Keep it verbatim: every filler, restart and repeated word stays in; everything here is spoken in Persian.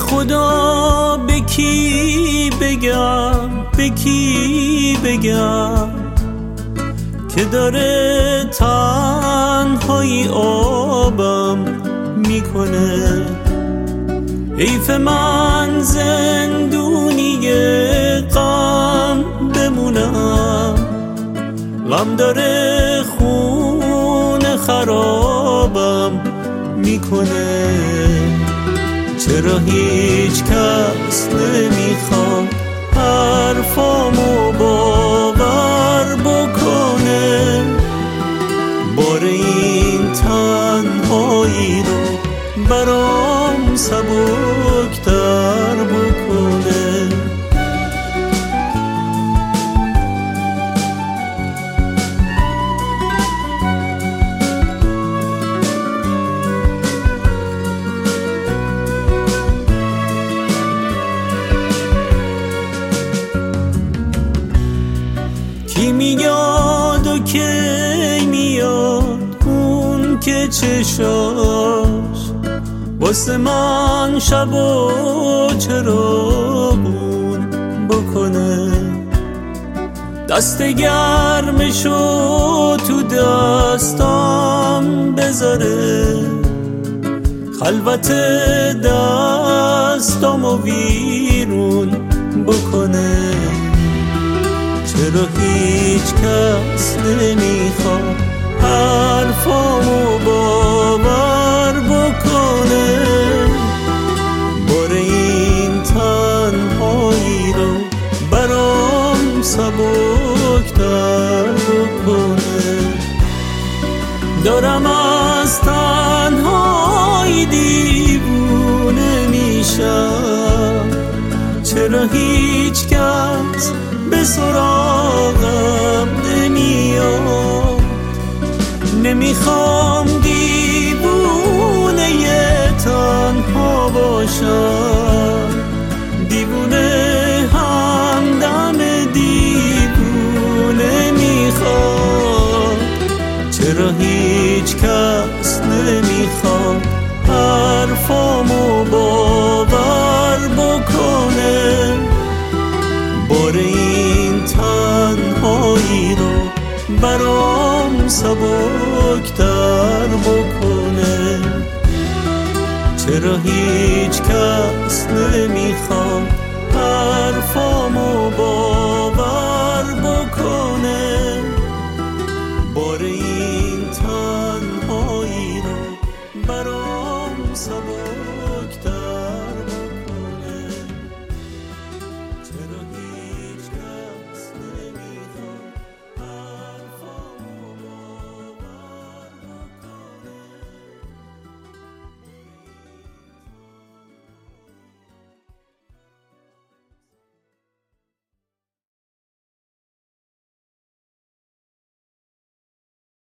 خدا به کی بگم به کی بگم که داره تنهایی آبم میکنه. حیف من زندونی غم بمونم، غم داره خون خرابم میکنه. چرا هیچ کس نمیخواد حرفامو باور بکنه؟ بار این تنهایی رو برام سبکتر بکنه. کی میاد و کی میاد اون که چشاش واسه من شب و چراغون بکنه. دست گرمشو تو دستم بذاره، خلوت دستامو ویرون بکنه. چرا هیچ کس نمیخواد حرفامو باور بکنه؟ بار این تنهایی رو برام سبکتر بکنه. دارم از تنهایی دیوونه میشم، چرا هیچ کس به سراغم نمیاد؟ نمیخوام دیوونه تنها باشم، دیوونه همدم دیوونه میخوام. چرا هیچ کس نمیخواد حرفامو باور بکنه؟ بار این تنهایی رو برام سبکتر بکنه. چرا هیچ کس نمیخواد